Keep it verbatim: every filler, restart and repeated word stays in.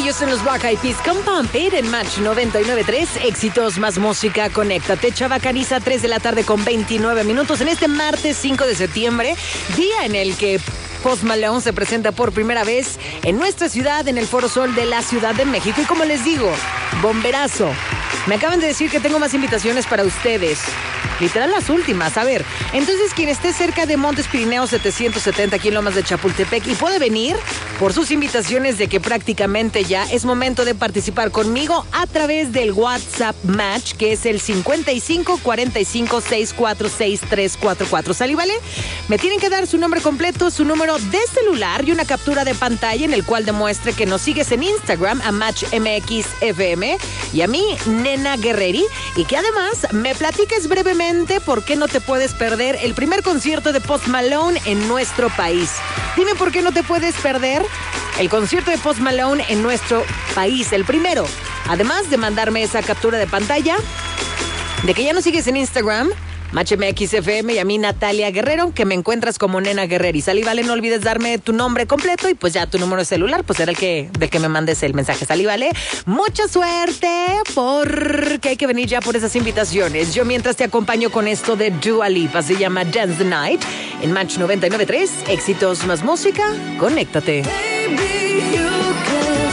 Ellos son los Black Eyed Peas con Pump It en Match noventa y nueve punto tres. Éxitos más música, conéctate. Chavacaniza, tres de la tarde con veintinueve minutos en este martes cinco de septiembre, día en el que Post Malone se presenta por primera vez en nuestra ciudad, en el Foro Sol de la Ciudad de México. Y como les digo, bomberazo. Me acaban de decir que tengo más invitaciones para ustedes. Literal las últimas. A ver, entonces quien esté cerca de Montes Pirineos setecientos setenta aquí en Lomas de Chapultepec y puede venir por sus invitaciones de que prácticamente ya es momento de participar conmigo a través del WhatsApp Match, que es el cincuenta y cinco cuarenta y cinco sesenta y cuatro sesenta y tres cuarenta y cuatro. ¿Sale, vale? Me tienen que dar su nombre completo, su número de celular y una captura de pantalla en el cual demuestre que nos sigues en Instagram a Match M X F M y a mí, Nena Guerreri, y que además me platiques brevemente por qué no te puedes perder el primer concierto de Post Malone en nuestro país. Dime por qué no te puedes perder el concierto de Post Malone en nuestro país, el primero. Además de mandarme esa captura de pantalla de que ya nos sigues en Instagram, Match M X F M, y a mí, Natalia Guerrero, que me encuentras como Nena Guerreri. Sal y vale, no olvides darme tu nombre completo y pues ya tu número de celular, pues será el que, del que me mandes el mensaje. Sal y vale, mucha suerte porque hay que venir ya por esas invitaciones. Yo mientras te acompaño con esto de Dua Lipa, se llama Dance the Night en Match noventa y nueve punto tres. Éxitos más música, conéctate. Baby, you can